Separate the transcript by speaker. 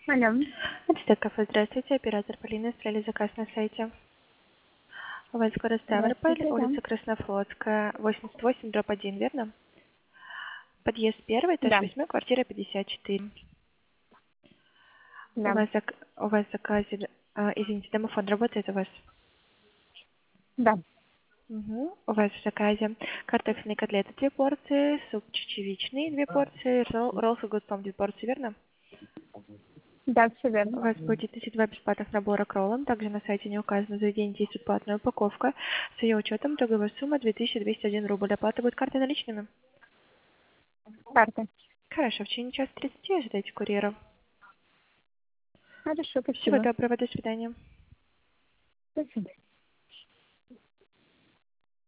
Speaker 1: Алло.
Speaker 2: Антитет кафе, здравствуйте. Оператор Полина, оставили заказ на сайте. У вас город Ставрополь,
Speaker 1: Здравствуйте, да.
Speaker 2: улица Краснофлотская, 88/1, верно? Подъезд 1, этаж
Speaker 1: Да,
Speaker 2: 8, квартира 54. У
Speaker 1: да,
Speaker 2: вас, у вас заказе, извините, домофон работает у вас?
Speaker 1: да.
Speaker 2: Угу. У вас в заказе картофельные котлеты 2 порции, суп чечевичный 2 порции, ролл с огурцом 2 порции, верно?
Speaker 1: Да, все
Speaker 2: У
Speaker 1: верно.
Speaker 2: вас будет 32 бесплатных набора к роллам. Также на сайте не указано заведение, действует платная упаковка. С ее учетом итоговая сумма 2201 рубль. Оплата будет картой наличными.
Speaker 1: Карта.
Speaker 2: Хорошо, в течение часа 30 ожидайте курьера.
Speaker 1: Хорошо,
Speaker 2: Всего
Speaker 1: спасибо.
Speaker 2: доброго, до свидания.
Speaker 1: До свидания.